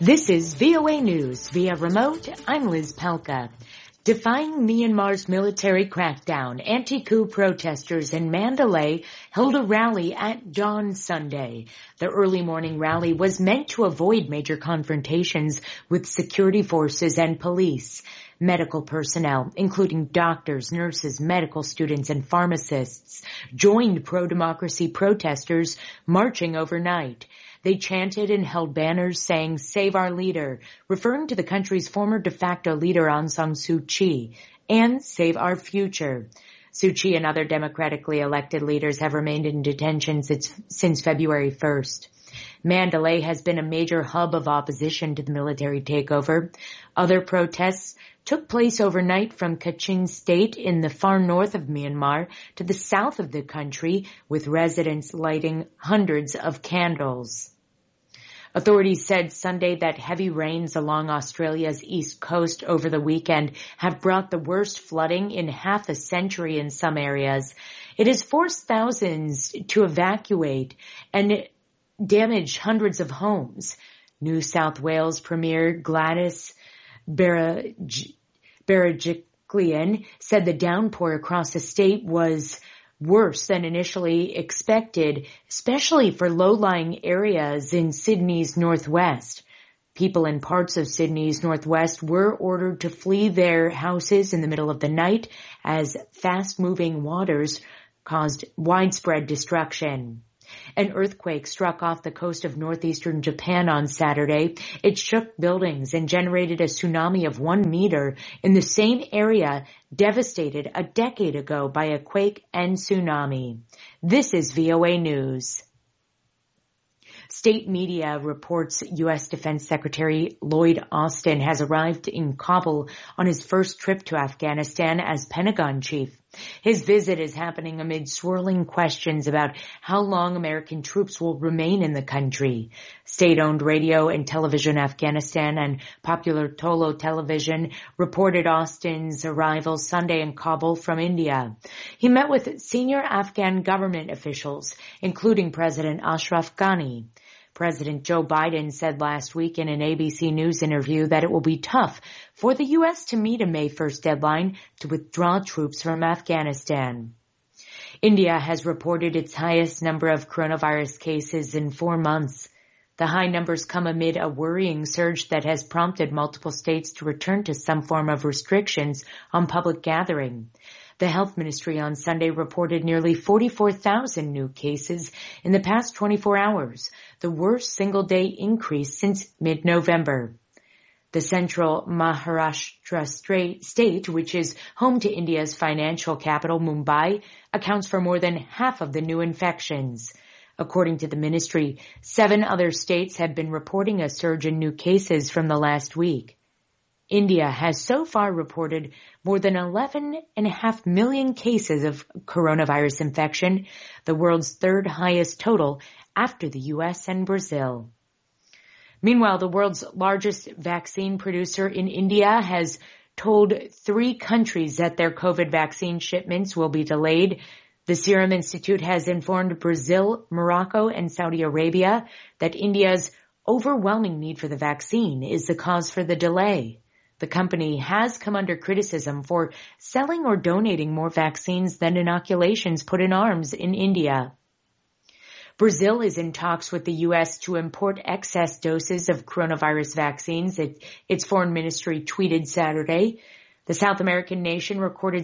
This is VOA News via remote. I'm Liz Pelka. Defying Myanmar's military crackdown, anti-coup protesters in Mandalay held a rally at dawn Sunday. The early morning rally was meant to avoid major confrontations with security forces and police. Medical personnel, including doctors, nurses, medical students, and pharmacists, joined pro-democracy protesters marching overnight. They chanted and held banners saying, "Save our leader," referring to the country's former de facto leader Aung San Suu Kyi, and "Save our future." Suu Kyi and other democratically elected leaders have remained in detention since February 1st. Mandalay has been a major hub of opposition to the military takeover. Other protests took place overnight from Kachin State in the far north of Myanmar to the south of the country, with residents lighting hundreds of candles. Authorities said Sunday that heavy rains along Australia's east coast over the weekend have brought the worst flooding in half a century in some areas. It has forced thousands to evacuate and damaged hundreds of homes. New South Wales Premier Gladys Berejiklian said the downpour across the state was worse than initially expected, especially for low-lying areas in Sydney's northwest. People in parts of Sydney's northwest were ordered to flee their houses in the middle of the night as fast-moving waters caused widespread destruction. An earthquake struck off the coast of northeastern Japan on Saturday. It shook buildings and generated a tsunami of 1 meter in the same area devastated a decade ago by a quake and tsunami. This is VOA News. State media reports U.S. Defense Secretary Lloyd Austin has arrived in Kabul on his first trip to Afghanistan as Pentagon chief. His visit is happening amid swirling questions about how long American troops will remain in the country. State-owned radio and television Afghanistan and Popular Tolo Television reported Austin's arrival Sunday in Kabul from India. He met with senior Afghan government officials, including President Ashraf Ghani. President Joe Biden said last week in an ABC News interview that it will be tough for the U.S. to meet a May 1st deadline to withdraw troops from Afghanistan. India has reported its highest number of coronavirus cases in 4 months. The high numbers come amid a worrying surge that has prompted multiple states to return to some form of restrictions on public gathering. The health ministry on Sunday reported nearly 44,000 new cases in the past 24 hours, the worst single-day increase since mid-November. The central Maharashtra state, which is home to India's financial capital, Mumbai, accounts for more than half of the new infections. According to the ministry, 7 other states have been reporting a surge in new cases from the last week. India has so far reported more than 11.5 million cases of coronavirus infection, the world's third highest total after the U.S. and Brazil. Meanwhile, the world's largest vaccine producer in India has told 3 countries that their COVID vaccine shipments will be delayed. The Serum Institute has informed Brazil, Morocco, and Saudi Arabia that India's overwhelming need for the vaccine is the cause for the delay. The company has come under criticism for selling or donating more vaccines than inoculations put in arms in India. Brazil is in talks with the U.S. to import excess doses of coronavirus vaccines, its foreign ministry tweeted Saturday. The South American nation recorded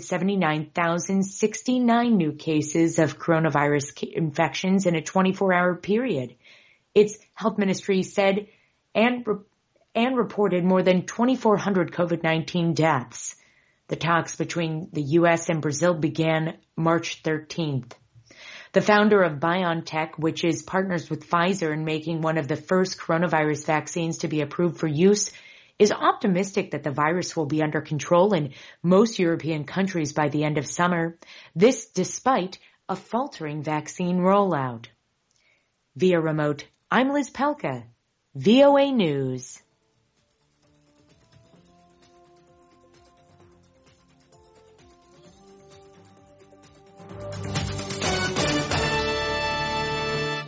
79,069 new cases of coronavirus infections in a 24-hour period. Its health ministry said and reported more than 2,400 COVID-19 deaths. The talks between the U.S. and Brazil began March 13th. The founder of BioNTech, which is partners with Pfizer in making one of the first coronavirus vaccines to be approved for use, is optimistic that the virus will be under control in most European countries by the end of summer. This despite a faltering vaccine rollout. Via remote, I'm Liz Pelka, VOA News.